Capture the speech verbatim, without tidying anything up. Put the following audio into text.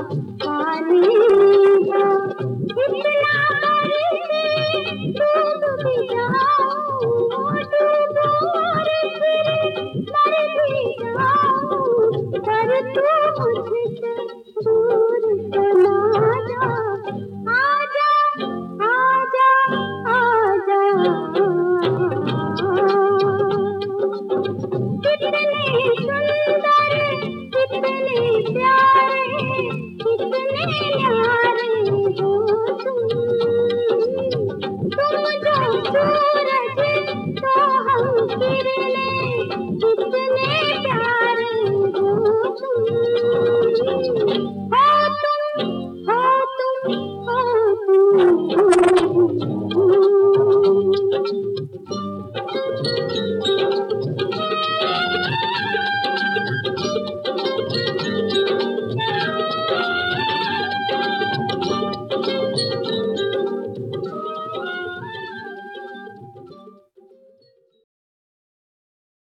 पानी जा इतना करके डूब भी जाऊं डूबो और फिर मर भी जाऊं पर तू मुझसे दूर चला जा आजा आजा आजा कितने सुंदर कितने प्यारे कितने न्यारे हो तुम तुम जो